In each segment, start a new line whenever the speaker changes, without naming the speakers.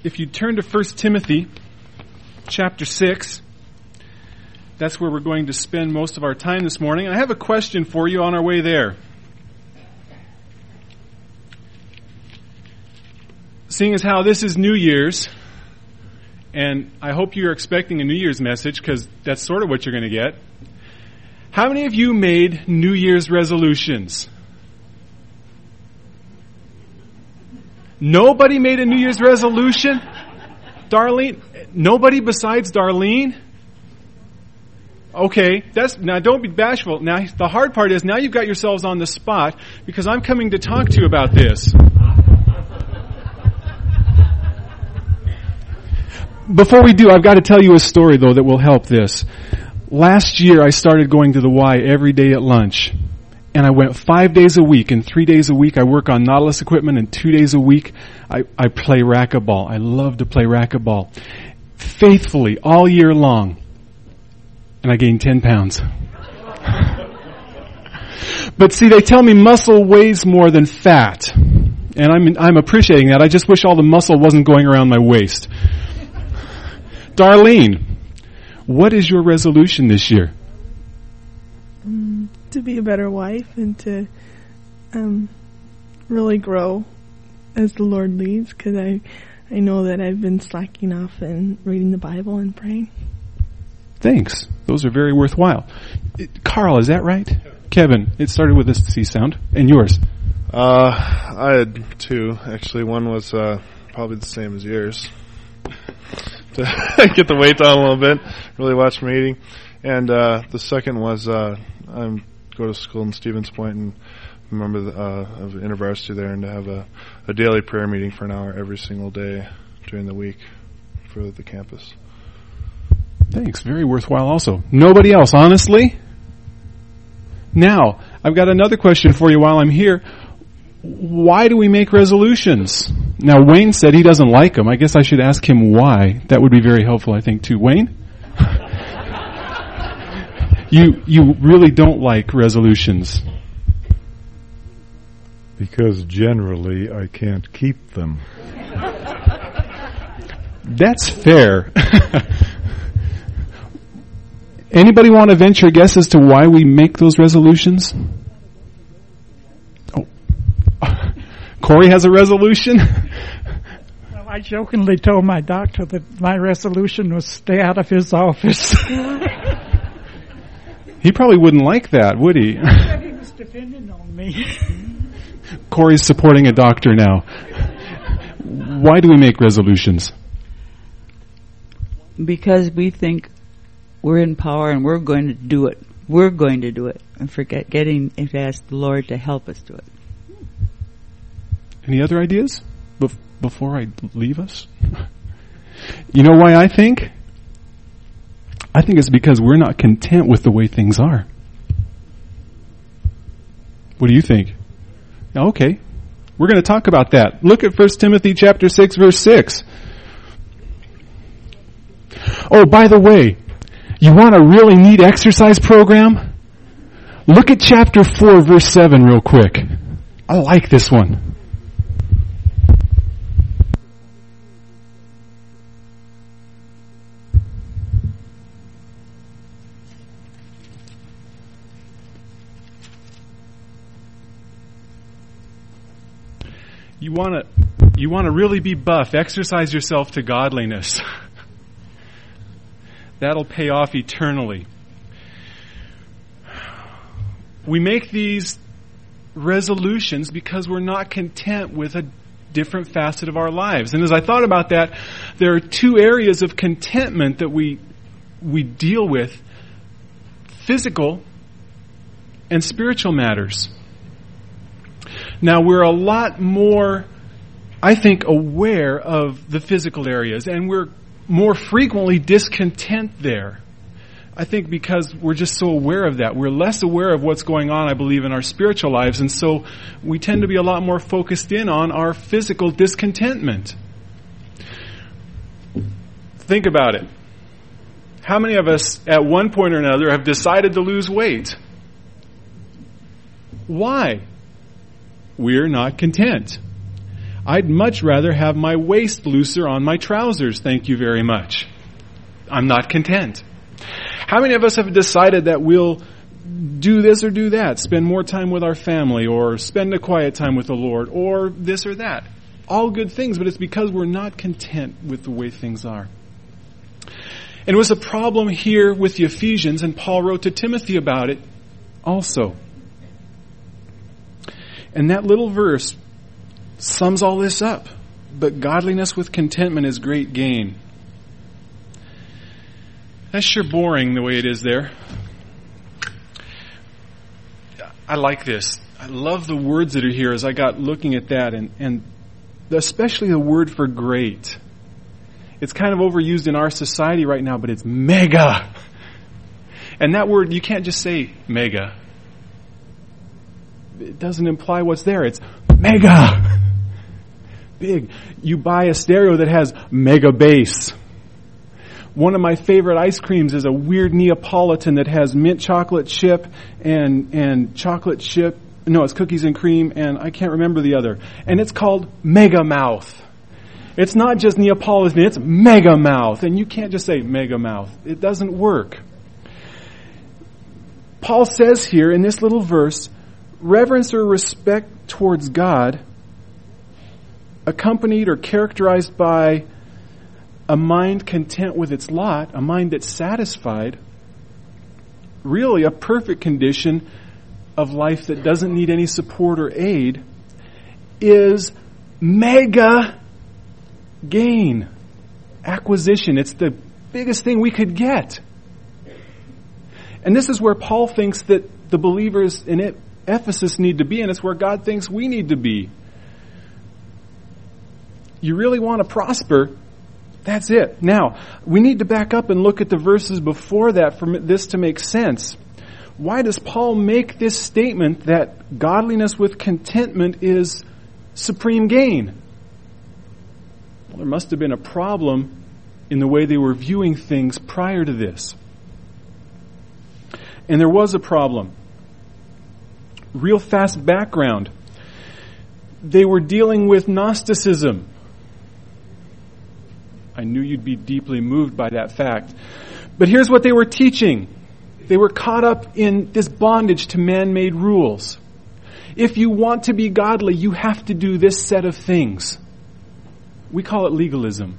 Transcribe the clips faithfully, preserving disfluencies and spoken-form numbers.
if you turn to First Timothy chapter six, that's where we're going to spend most of our time this morning. And I have a question for you on our way there. Seeing as how this is New Year's, and I hope you're expecting a New Year's message, because that's sort of what you're going to get. How many of you made New Year's resolutions? Nobody made a New Year's resolution? Darlene? Nobody besides Darlene? Okay, that's now don't be bashful. Now the hard part is now you've got yourselves on the spot because I'm coming to talk to you about this. Before we do, I've got to tell you a story though that will help this. Last year I started going to the Y every day at lunch. And I went five days a week, and three days a week I work on Nautilus equipment, and two days a week I, I play racquetball. I love to play racquetball. Faithfully, all year long. And I gained ten pounds. But see, they tell me muscle weighs more than fat. And I'm, I'm appreciating that. I just wish all the muscle wasn't going around my waist. Darlene, what is your resolution this year?
To be a better wife and to um, really grow as the Lord leads, because I, I know that I've been slacking off and reading the Bible and praying.
Thanks. Those are very worthwhile. It, Carl, is that right? Kevin, it started with a C sound. And yours?
Uh, I had two, actually. One was uh, probably the same as yours. To get the weight down a little bit, really watch my eating. And uh, the second was uh, I'm go to school in Stevens Point and remember the, uh, of InterVarsity there, and to have a, a daily prayer meeting for an hour every single day during the week for the campus.
Thanks. Very worthwhile also. Nobody else, honestly? Now, I've got another question for you while I'm here. Why do we make resolutions? Now, Wayne said he doesn't like them. I guess I should ask him why. That would be very helpful, I think, too. Wayne? You you really don't like resolutions.
Because generally I can't keep them.
That's fair. Anybody want to venture a guess as to why we make those resolutions? Oh, Corey has a resolution?
Well, I jokingly told my doctor that my resolution was stay out of his office.
He probably wouldn't like that, would he?
He said he was depending on me.
Corey's supporting a doctor now. Why do we make resolutions?
Because we think we're in power and we're going to do it. We're going to do it. And forget getting to ask the Lord to help us do it.
Any other ideas Bef- before I leave us? You know why I think? I think it's because we're not content with the way things are. What do you think? Okay. We're going to talk about that. Look at First Timothy chapter six, verse six. Oh, by the way, you want a really neat exercise program? Look at chapter four, verse seven real quick. I like this one. You want to you want to really be buff, exercise yourself to godliness. That'll pay off eternally. We make these resolutions because we're not content with a different facet of our lives. And as I thought about that, there are two areas of contentment that we we deal with: physical and spiritual matters. Now, we're a lot more, I think, aware of the physical areas, and we're more frequently discontent there. I think because we're just so aware of that. We're less aware of what's going on, I believe, in our spiritual lives, and so we tend to be a lot more focused in on our physical discontentment. Think about it. How many of us, at one point or another, have decided to lose weight? Why? We're not content. I'd much rather have my waist looser on my trousers, thank you very much. I'm not content. How many of us have decided that we'll do this or do that, spend more time with our family, or spend a quiet time with the Lord, or this or that? All good things, but it's because we're not content with the way things are. And it was a problem here with the Ephesians, and Paul wrote to Timothy about it also. And that little verse sums all this up. But godliness with contentment is great gain. That's sure boring the way it is there. I like this. I love the words that are here as I got looking at that, and, and especially the word for great. It's kind of overused in our society right now, but it's mega. And that word, you can't just say mega. It doesn't imply what's there. It's mega. Big. You buy a stereo that has mega bass. One of my favorite ice creams is a weird Neapolitan that has mint chocolate chip and and chocolate chip. No, it's cookies and cream, and I can't remember the other. And it's called Mega Mouth. It's not just Neapolitan, it's Mega Mouth. And you can't just say Mega Mouth. It doesn't work. Paul says here in this little verse, reverence or respect towards God, accompanied or characterized by a mind content with its lot, a mind that's satisfied, really a perfect condition of life that doesn't need any support or aid, is mega gain, acquisition. It's the biggest thing we could get. And this is where Paul thinks that the believers in it, Ephesus need to be, and it's where God thinks we need to be. You really want to prosper, that's it. Now, we need to back up and look at the verses before that for this to make sense. Why does Paul make this statement that godliness with contentment is supreme gain? Well, there must have been a problem in the way they were viewing things prior to this. And there was a problem. Real fast background. They were dealing with Gnosticism. I knew you'd be deeply moved by that fact. But here's what they were teaching. They were caught up in this bondage to man-made rules. If you want to be godly, you have to do this set of things. We call it legalism.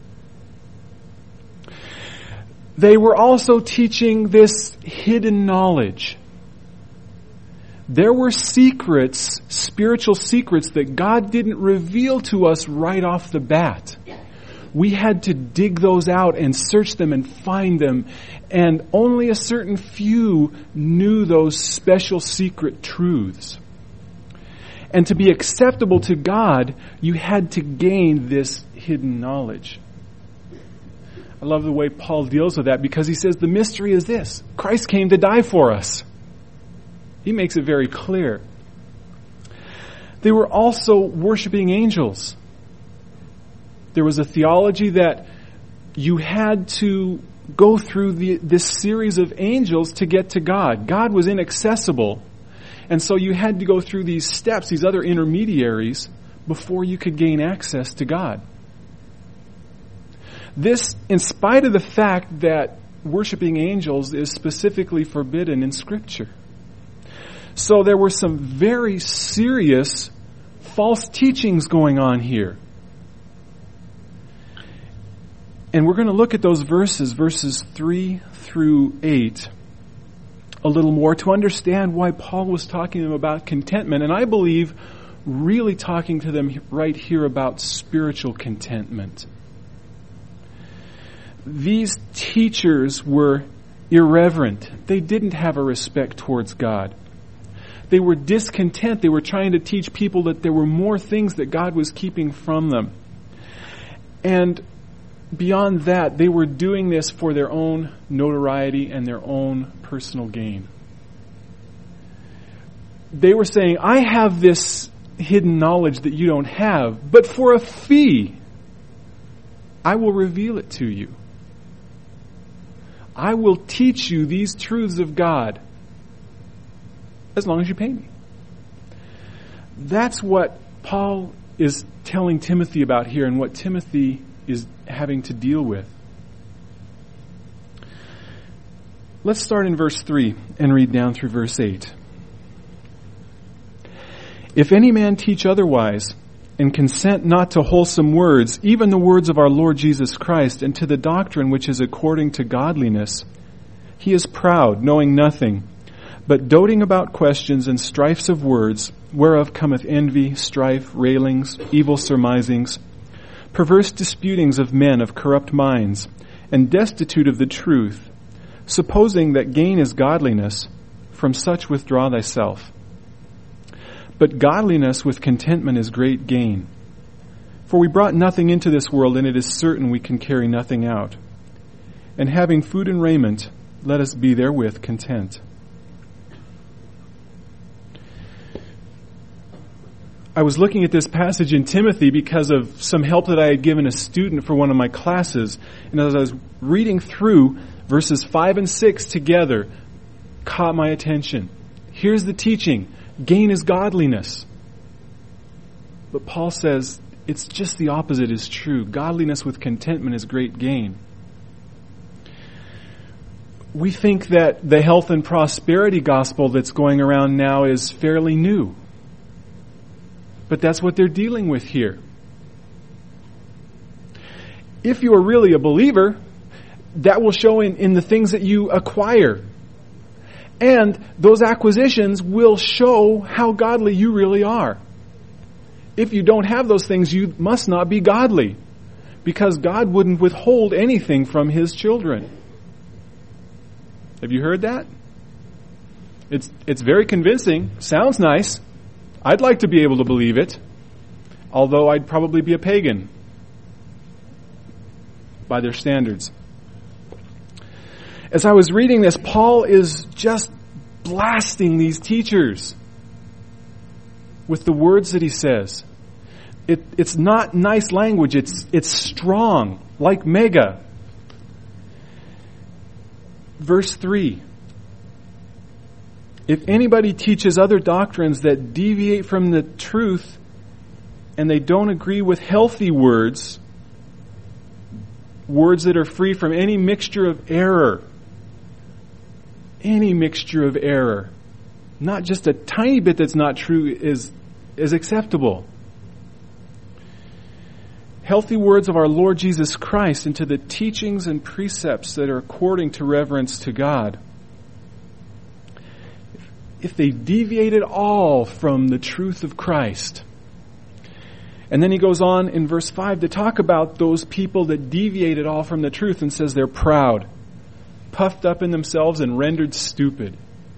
They were also teaching this hidden knowledge. There were secrets, spiritual secrets, that God didn't reveal to us right off the bat. We had to dig those out and search them and find them. And only a certain few knew those special secret truths. And to be acceptable to God, you had to gain this hidden knowledge. I love the way Paul deals with that, because he says the mystery is this: Christ came to die for us. He makes it very clear. They were also worshiping angels. There was a theology that you had to go through the, this series of angels to get to God. God was inaccessible. And so you had to go through these steps, these other intermediaries, before you could gain access to God. This, in spite of the fact that worshiping angels is specifically forbidden in Scripture. So there were some very serious false teachings going on here. And we're going to look at those verses, verses three through eight, a little more to understand why Paul was talking to them about contentment. And I believe really talking to them right here about spiritual contentment. These teachers were irreverent. They didn't have a respect towards God. They were discontent. They were trying to teach people that there were more things that God was keeping from them. And beyond that, they were doing this for their own notoriety and their own personal gain. They were saying, I have this hidden knowledge that you don't have, but for a fee, I will reveal it to you. I will teach you these truths of God as long as you pay me. That's what Paul is telling Timothy about here and what Timothy is having to deal with. Let's start in verse three and read down through verse eight. If any man teach otherwise, and consent not to wholesome words, even the words of our Lord Jesus Christ, and to the doctrine which is according to godliness, he is proud, knowing nothing, but doting about questions and strifes of words, whereof cometh envy, strife, railings, evil surmisings, perverse disputings of men of corrupt minds, and destitute of the truth, supposing that gain is godliness, from such withdraw thyself. But godliness with contentment is great gain. For we brought nothing into this world, and it is certain we can carry nothing out. And having food and raiment, let us be therewith content. I was looking at this passage in Timothy because of some help that I had given a student for one of my classes. And as I was reading through, verses five and six together caught my attention. Here's the teaching. Gain is godliness. But Paul says it's just the opposite is true. Godliness with contentment is great gain. We think that the health and prosperity gospel that's going around now is fairly new. But that's what they're dealing with here. If you are really a believer, that will show in, in the things that you acquire. And those acquisitions will show how godly you really are. If you don't have those things, you must not be godly, because God wouldn't withhold anything from His children. Have you heard that? It's it's very convincing. Sounds nice. I'd like to be able to believe it, although I'd probably be a pagan by their standards. As I was reading this, Paul is just blasting these teachers with the words that he says. It, it's not nice language. It's, it's strong, like mega. Verse three. If anybody teaches other doctrines that deviate from the truth and they don't agree with healthy words, words that are free from any mixture of error, any mixture of error, not just a tiny bit that's not true is, is acceptable. Healthy words of our Lord Jesus Christ into the teachings and precepts that are according to reverence to God. If they deviate at all from the truth of Christ. And then he goes on in verse five to talk about those people that deviate at all from the truth and says they're proud, puffed up in themselves and rendered stupid.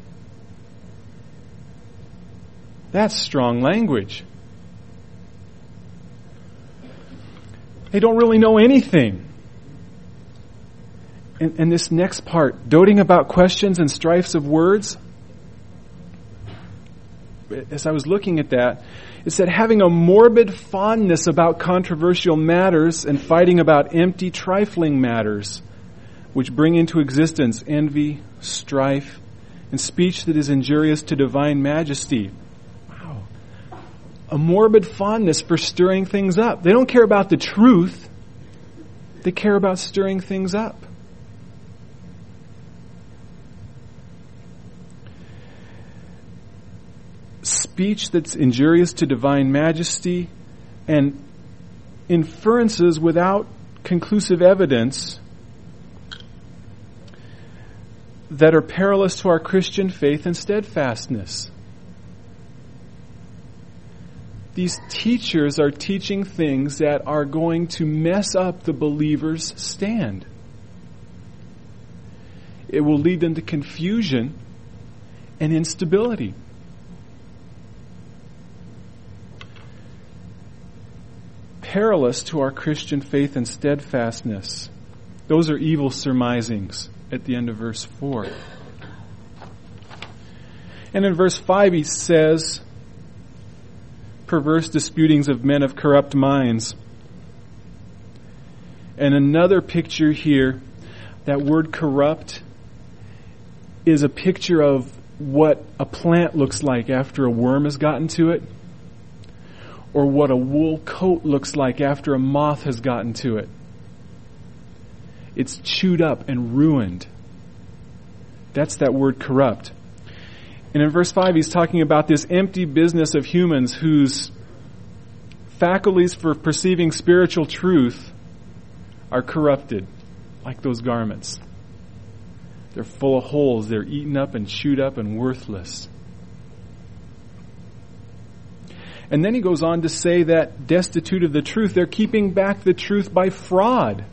That's strong language. They don't really know anything. And, and this next part, doting about questions and strifes of words, as I was looking at that, it said having a morbid fondness about controversial matters and fighting about empty, trifling matters, which bring into existence envy, strife, and speech that is injurious to divine majesty. Wow. A morbid fondness for stirring things up. They don't care about the truth. They care about stirring things up. Speech that's injurious to divine majesty and inferences without conclusive evidence that are perilous to our Christian faith and steadfastness. These teachers are teaching things that are going to mess up the believer's stand. It will lead them to confusion and instability. Perilous to our Christian faith and steadfastness. Those are evil surmisings at the end of verse four. And in verse five he says, perverse disputings of men of corrupt minds. And another picture here, that word corrupt is a picture of what a plant looks like after a worm has gotten to it. or what a wool coat looks like after a moth has gotten to it. It's chewed up and ruined. That's that word corrupt. And in verse five, he's talking about this empty business of humans whose faculties for perceiving spiritual truth are corrupted, like those garments. They're full of holes. They're eaten up and chewed up and worthless. And then he goes on to say that destitute of the truth, they're keeping back the truth by fraud.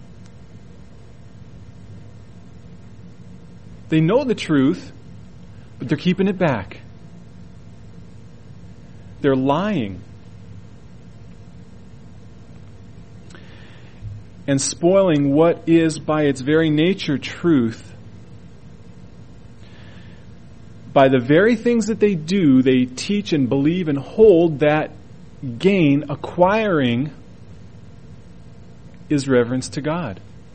They know the truth, but they're keeping it back. They're lying. And spoiling what is by its very nature truth. By the very things that they do, they teach and believe and hold that gain, acquiring, is reverence to God.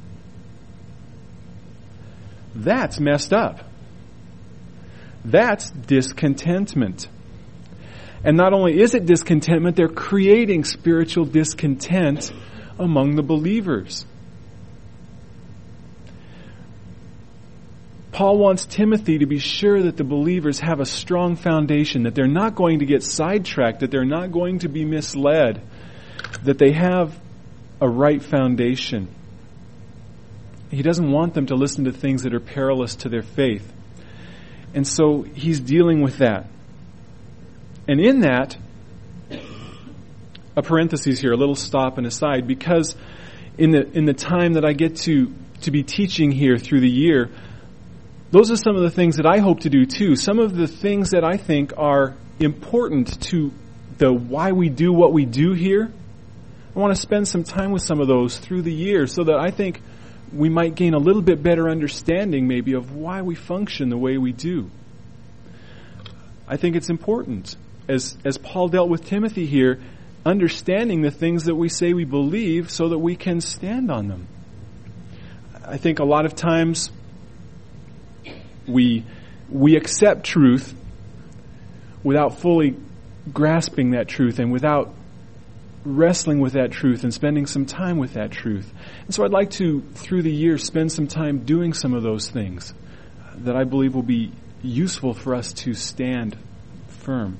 That's messed up. That's discontentment. And not only is it discontentment, they're creating spiritual discontent among the believers. Paul wants Timothy to be sure that the believers have a strong foundation, that they're not going to get sidetracked, that they're not going to be misled, that they have a right foundation. He doesn't want them to listen to things that are perilous to their faith. And so he's dealing with that. And in that, a parenthesis here, a little stop and aside, because in the in the time that I get to, to be teaching here through the year, those are some of the things that I hope to do too. Some of the things that I think are important to the why we do what we do here. I want to spend some time with some of those through the year so that I think we might gain a little bit better understanding maybe of why we function the way we do. I think it's important, as as Paul dealt with Timothy here, understanding the things that we say we believe so that we can stand on them. I think a lot of times we we accept truth without fully grasping that truth and without wrestling with that truth and spending some time with that truth. And so I'd like to, through the year, spend some time doing some of those things that I believe will be useful for us to stand firm.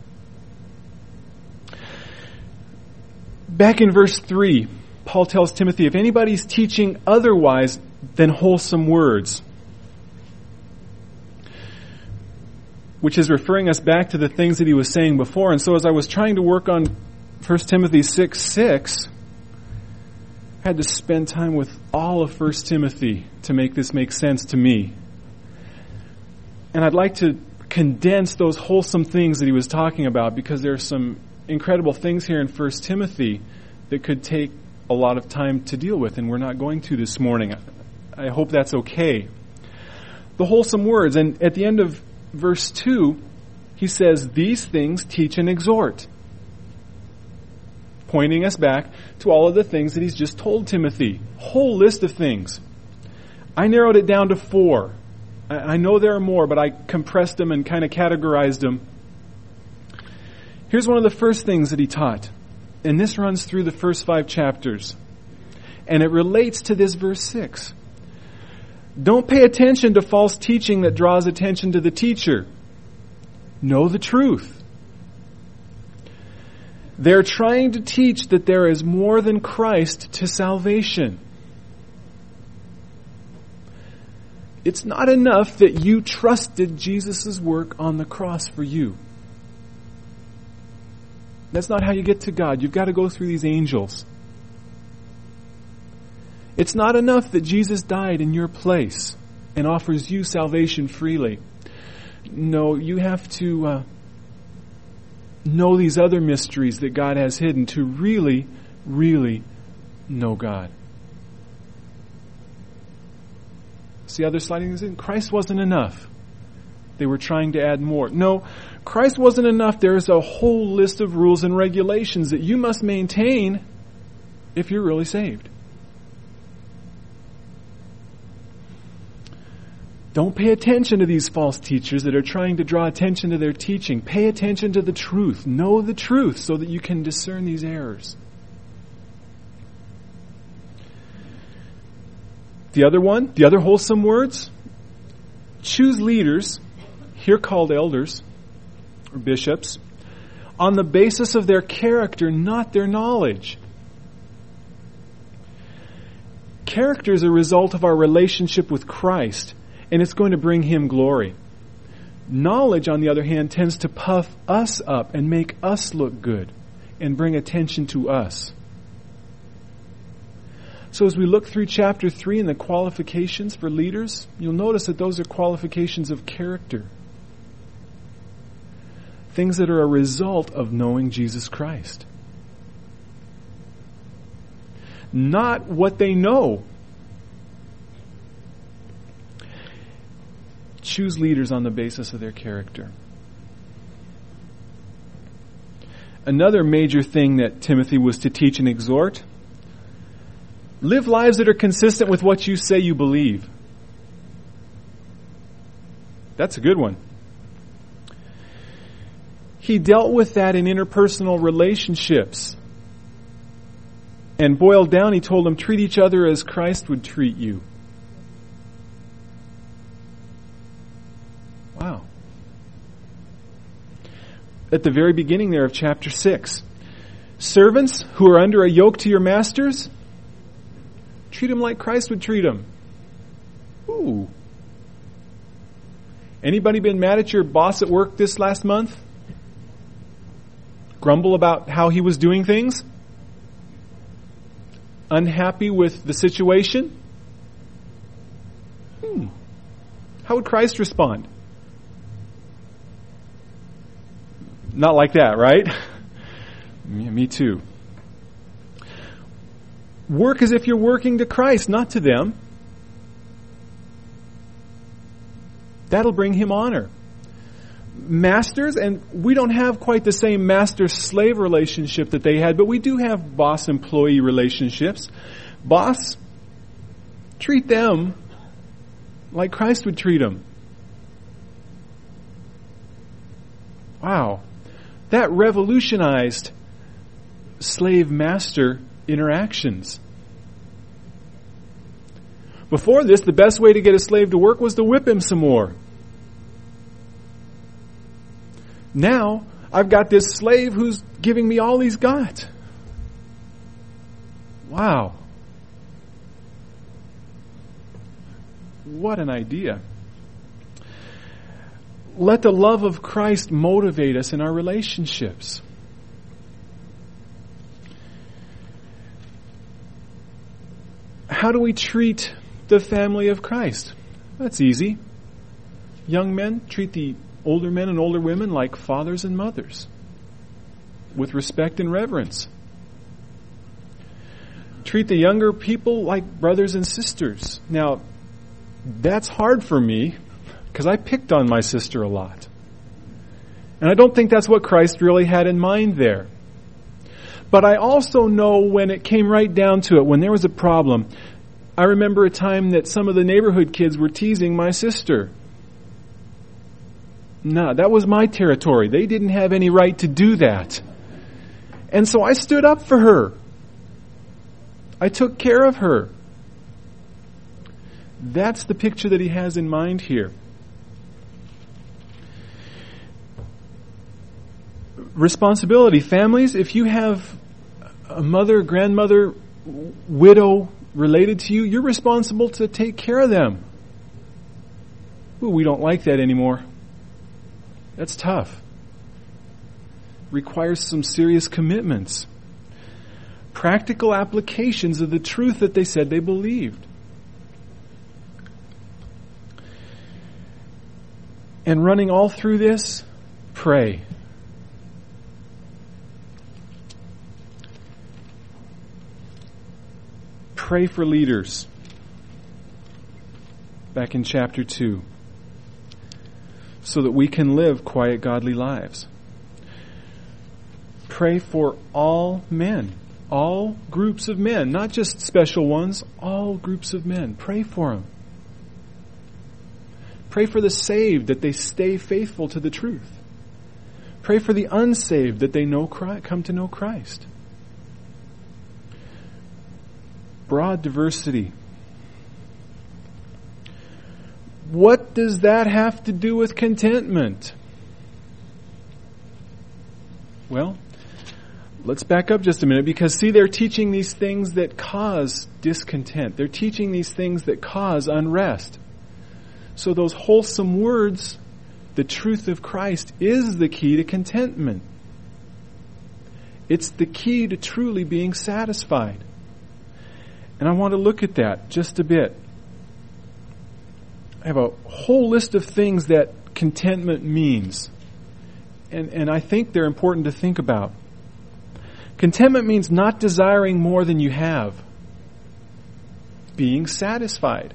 Back in verse three, Paul tells Timothy, if anybody's teaching otherwise than wholesome words, which is referring us back to the things that he was saying before. And so as I was trying to work on First Timothy six six, I had to spend time with all of First Timothy to make this make sense to me. And I'd like to condense those wholesome things that he was talking about, because there are some incredible things here in First Timothy that could take a lot of time to deal with, and we're not going to this morning. I hope that's okay. The wholesome words, and at the end of verse two, he says, these things teach and exhort, pointing us back to all of the things that he's just told Timothy. Whole list of things. I narrowed it down to four. I know there are more, but I compressed them and kind of categorized them. Here's one of the first things that he taught, and this runs through the first five chapters, and it relates to this verse six. Don't pay attention to false teaching that draws attention to the teacher. Know the truth. They're trying to teach that there is more than Christ to salvation. It's not enough that you trusted Jesus' work on the cross for you. That's not how you get to God. You've got to go through these angels. It's not enough that Jesus died in your place and offers you salvation freely. No, you have to uh, know these other mysteries that God has hidden to really, really know God. See how they're sliding this in? Christ wasn't enough. They were trying to add more. No, Christ wasn't enough. There's a whole list of rules and regulations that you must maintain if you're really saved. Don't pay attention to these false teachers that are trying to draw attention to their teaching. Pay attention to the truth. Know the truth so that you can discern these errors. The other one, the other wholesome words, choose leaders, here called elders or bishops, on the basis of their character, not their knowledge. Character is a result of our relationship with Christ, and it's going to bring Him glory. Knowledge, on the other hand, tends to puff us up and make us look good and bring attention to us. So as we look through chapter three and the qualifications for leaders, you'll notice that those are qualifications of character. Things that are a result of knowing Jesus Christ. Not what they know. Choose leaders on the basis of their character. Another major thing that Timothy was to teach and exhort: live lives that are consistent with what you say you believe. That's a good one. He dealt with that in interpersonal relationships. And boiled down, he told them, treat each other as Christ would treat you. Wow. At the very beginning there of chapter six, servants who are under a yoke to your masters, treat them like Christ would treat them. Ooh. Anybody been mad at your boss at work this last month? Grumble about how he was doing things? Unhappy with the situation? Hmm. How would Christ respond? Not like that, right? Me too. Work as if you're working to Christ, not to them. That'll bring Him honor. Masters, and we don't have quite the same master-slave relationship that they had, but we do have boss-employee relationships. Boss, treat them like Christ would treat them. Wow. That revolutionized slave-master interactions. Before this, the best way to get a slave to work was to whip him some more. Now, I've got this slave who's giving me all he's got. Wow. What an idea. Let the love of Christ motivate us in our relationships. How do we treat the family of Christ? That's easy. Young men, treat the older men and older women like fathers and mothers, with respect and reverence. Treat the younger people like brothers and sisters. Now, that's hard for me, because I picked on my sister a lot. And I don't think that's what Christ really had in mind there. But I also know when it came right down to it, when there was a problem, I remember a time that some of the neighborhood kids were teasing my sister. No, that was my territory. They didn't have any right to do that. And so I stood up for her. I took care of her. That's the picture that he has in mind here. Responsibility. Families, if you have a mother, grandmother, widow related to you, you're responsible to take care of them. Ooh, we don't like that anymore. That's tough. Requires some serious commitments. Practical applications of the truth that they said they believed. And running all through this, pray. Pray for leaders. Back in chapter two. So that we can live quiet, godly lives. Pray for all men. All groups of men. Not just special ones. All groups of men. Pray for them. Pray for the saved that they stay faithful to the truth. Pray for the unsaved that they know Christ, come to know Christ. Broad diversity. What does that have to do with contentment? Well, let's back up just a minute, because see, they're teaching these things that cause discontent. They're teaching these things that cause unrest. So those wholesome words, the truth of Christ, is the key to contentment. It's the key to truly being satisfied. And I want to look at that just a bit. I have a whole list of things that contentment means. And, and I think they're important to think about. Contentment means not desiring more than you have. Being satisfied.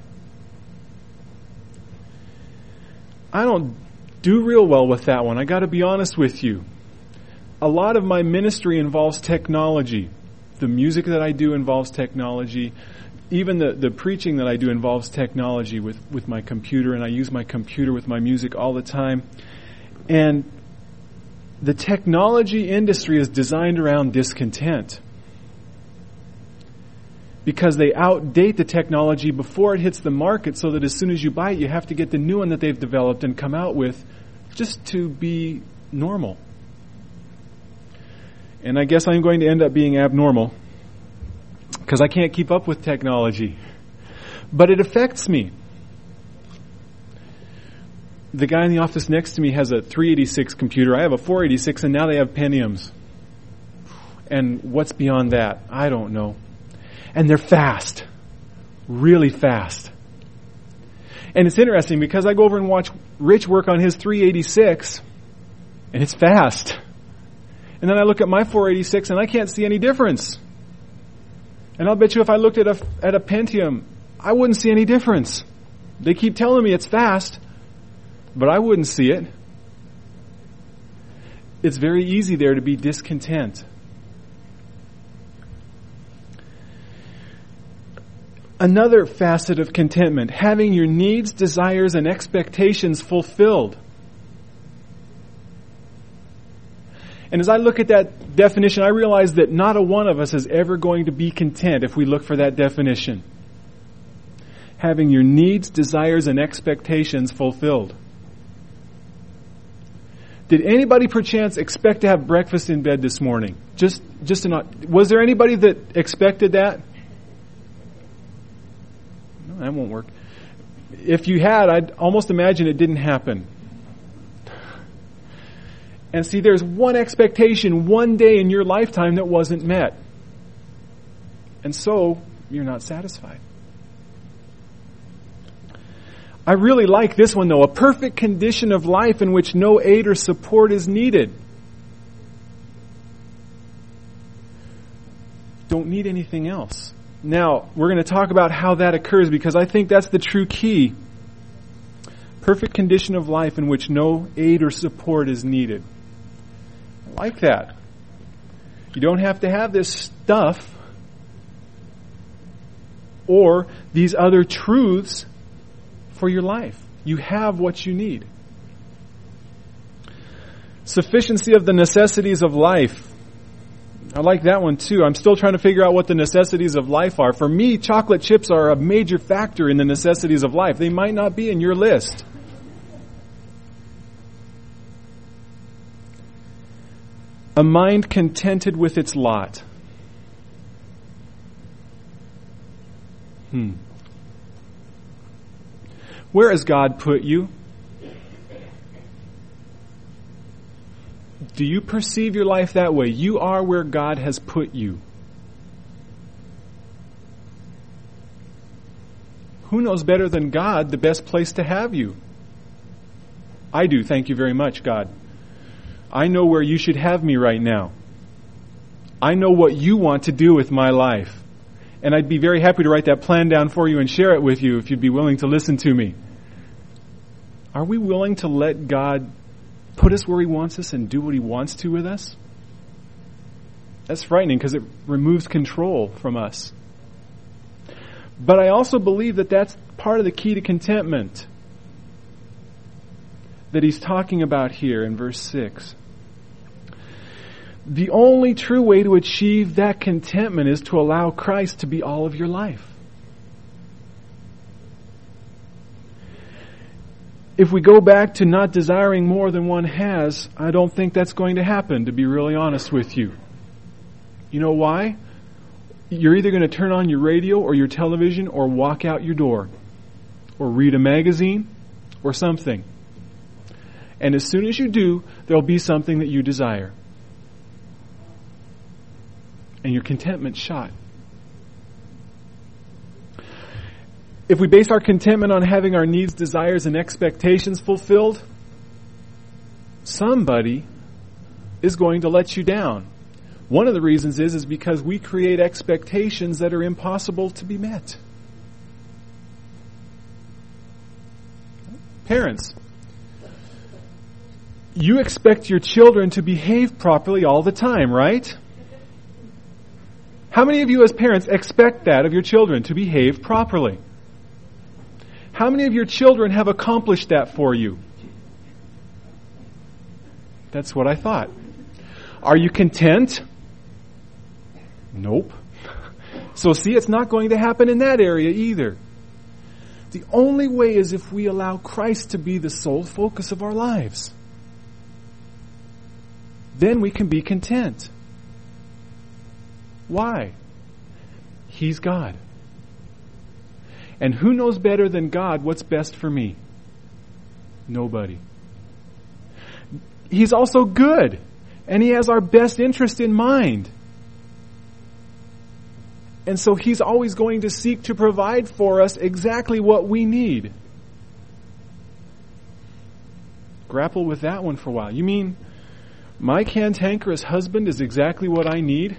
I don't do real well with that one. I got to be honest with you. A lot of my ministry involves technology. The music that I do involves technology. Even the, the preaching that I do involves technology with, with my computer, and I use my computer with my music all the time. And the technology industry is designed around discontent, because they outdate the technology before it hits the market, so that as soon as you buy it, you have to get the new one that they've developed and come out with just to be normal. And I guess I'm going to end up being abnormal, because I can't keep up with technology. But it affects me. The guy in the office next to me has a three eighty-six computer. I have a four eighty-six, and now they have Pentiums. And what's beyond that? I don't know. And they're fast. Really fast. And it's interesting, because I go over and watch Rich work on his three eighty-six, and it's fast. And then I look at my four eighty-six, and I can't see any difference. And I'll bet you if I looked at a, at a Pentium, I wouldn't see any difference. They keep telling me it's fast, but I wouldn't see it. It's very easy there to be discontent. Another facet of contentment, having your needs, desires, and expectations fulfilled. And as I look at that definition, I realize that not a one of us is ever going to be content if we look for that definition. Having your needs, desires, and expectations fulfilled. Did anybody perchance expect to have breakfast in bed this morning? Just, just not. Was there anybody that expected that? No, that won't work. If you had, I'd almost imagine it didn't happen. And see, there's one expectation, one day in your lifetime that wasn't met. And so, you're not satisfied. I really like this one, though. A perfect condition of life in which no aid or support is needed. Don't need anything else. Now, we're going to talk about how that occurs, because I think that's the true key. Perfect condition of life in which no aid or support is needed. I like that. You don't have to have this stuff or these other truths for your life. You have what you need. Sufficiency of the necessities of life. I like that one too. I'm still trying to figure out what the necessities of life are. For me, chocolate chips are a major factor in the necessities of life. They might not be in your list. A mind contented with its lot. Hmm. Where has God put you? Do you perceive your life that way? You are where God has put you. Who knows better than God the best place to have you? I do, thank you very much, God. I know where you should have me right now. I know what you want to do with my life. And I'd be very happy to write that plan down for you and share it with you if you'd be willing to listen to me. Are we willing to let God put us where He wants us and do what He wants to with us? That's frightening, because it removes control from us. But I also believe that that's part of the key to contentment. that he's talking about here in verse six. The only true way to achieve that contentment is to allow Christ to be all of your life. If we go back to not desiring more than one has, I don't think that's going to happen, to be really honest with you. You know why? You're either going to turn on your radio or your television or walk out your door or read a magazine or something. And as soon as you do, there'll be something that you desire. And your contentment's shot. If we base our contentment on having our needs, desires, and expectations fulfilled, somebody is going to let you down. One of the reasons is, is because we create expectations that are impossible to be met. Parents, you expect your children to behave properly all the time, right? How many of you as parents expect that of your children, to behave properly? How many of your children have accomplished that for you? That's what I thought. Are you content? Nope. So see, it's not going to happen in that area either. The only way is if we allow Christ to be the sole focus of our lives. Then we can be content. Why? He's God. And who knows better than God what's best for me? Nobody. He's also good. And He has our best interest in mind. And so He's always going to seek to provide for us exactly what we need. Grapple with that one for a while. You mean my cantankerous husband is exactly what I need?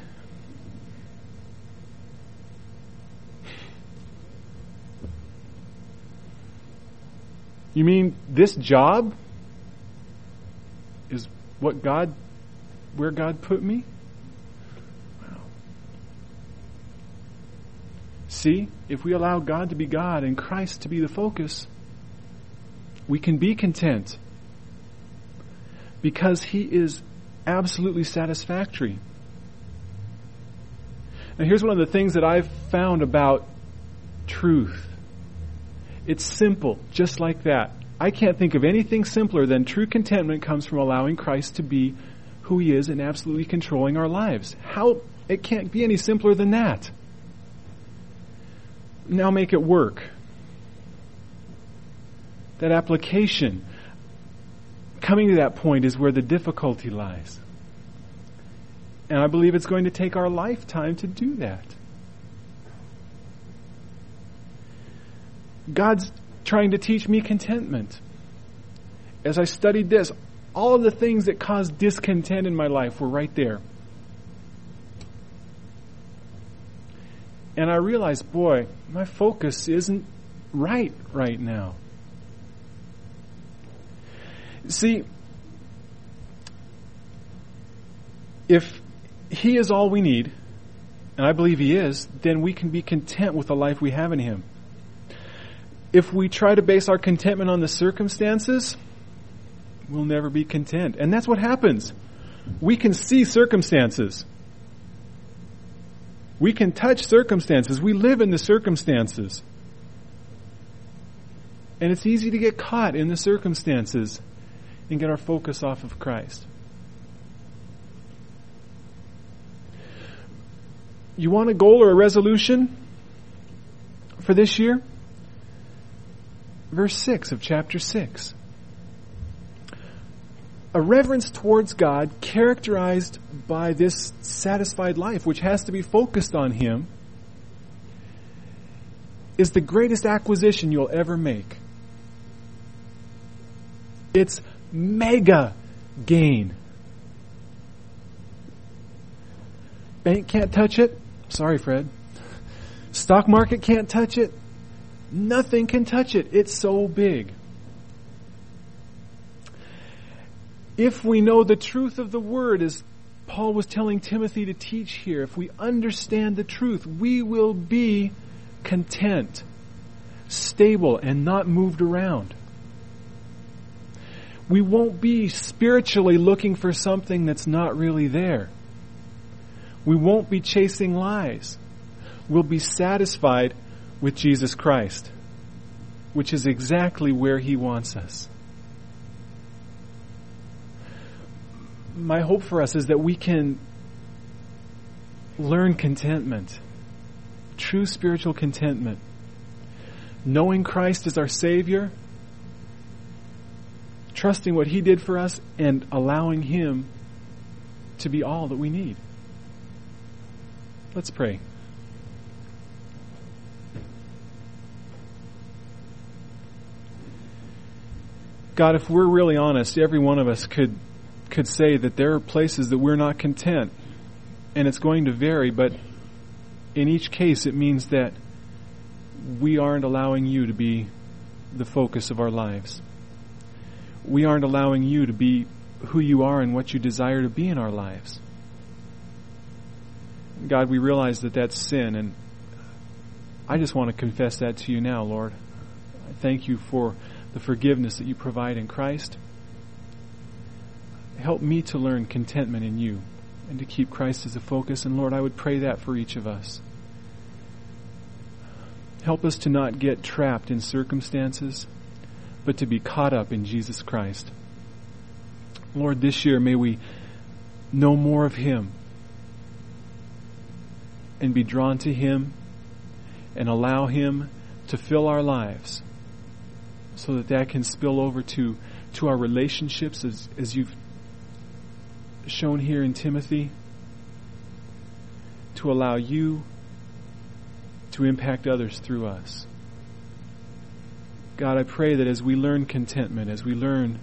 You mean this job is what God, where God put me? Wow. See, if we allow God to be God and Christ to be the focus, we can be content because He is absolutely satisfactory. Now here's one of the things that I've found about truth. It's simple, just like that. I can't think of anything simpler than true contentment comes from allowing Christ to be who He is and absolutely controlling our lives. How? It can't be any simpler than that. Now make it work. That application, coming to that point is where the difficulty lies. And I believe it's going to take our lifetime to do that. God's trying to teach me contentment. As I studied this, all of the things that caused discontent in my life were right there. And I realized, boy, my focus isn't right right now. See, if He is all we need, and I believe He is, then we can be content with the life we have in Him. If we try to base our contentment on the circumstances, we'll never be content. And that's what happens. We can see circumstances. We can touch circumstances. We live in the circumstances. And it's easy to get caught in the circumstances and get our focus off of Christ. You want a goal or a resolution for this year? Verse six of chapter six. A reverence towards God characterized by this satisfied life, which has to be focused on Him, is the greatest acquisition you'll ever make. It's mega gain. Bank can't touch it. Sorry, Fred. Stock market can't touch it. Nothing can touch it. It's so big. If we know the truth of the Word, as Paul was telling Timothy to teach here, if we understand the truth, we will be content, stable, and not moved around. We won't be spiritually looking for something that's not really there. We won't be chasing lies. We'll be satisfied with Jesus Christ, which is exactly where He wants us. My hope for us is that we can learn contentment, true spiritual contentment, knowing Christ as our Savior, trusting what He did for us, and allowing Him to be all that we need. Let's pray. God, if we're really honest, every one of us could could say that there are places that we're not content, and it's going to vary, but in each case it means that we aren't allowing You to be the focus of our lives. We aren't allowing You to be who You are and what You desire to be in our lives. God, we realize that that's sin, and I just want to confess that to You now, Lord. I thank You for the forgiveness that You provide in Christ. Help me to learn contentment in You and to keep Christ as a focus. And Lord, I would pray that for each of us. Help us to not get trapped in circumstances, but to be caught up in Jesus Christ. Lord, this year may we know more of Him and be drawn to Him and allow Him to fill our lives so that that can spill over to, to our relationships as, as You've shown here in Timothy, to allow You to impact others through us. God, I pray that as we learn contentment, as we learn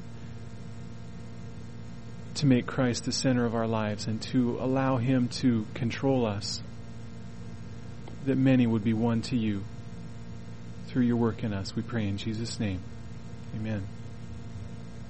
to make Christ the center of our lives and to allow Him to control us, that many would be won to You through Your work in us. We pray in Jesus' name. Amen.